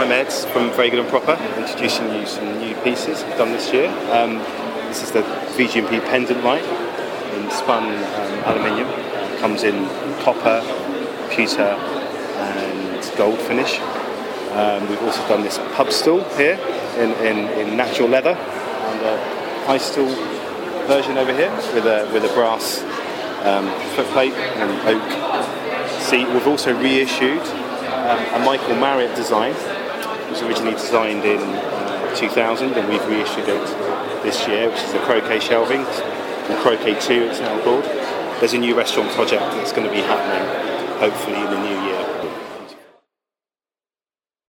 I'm Ed from Very Good and Proper, introducing you some new pieces we've done this year. This is the VG&P pendant light in spun aluminium. Comes in copper, pewter and gold finish. We've also done this pub stool here in natural leather, and a high stool version over here with a brass footplate and oak seat. We've also reissued a Michael Marriott design. It was originally designed in 2000, and we've reissued it this year, which is the Croquet shelving, or Croquet 2 it's now called. There's a new restaurant project that's going to be happening hopefully in the new year.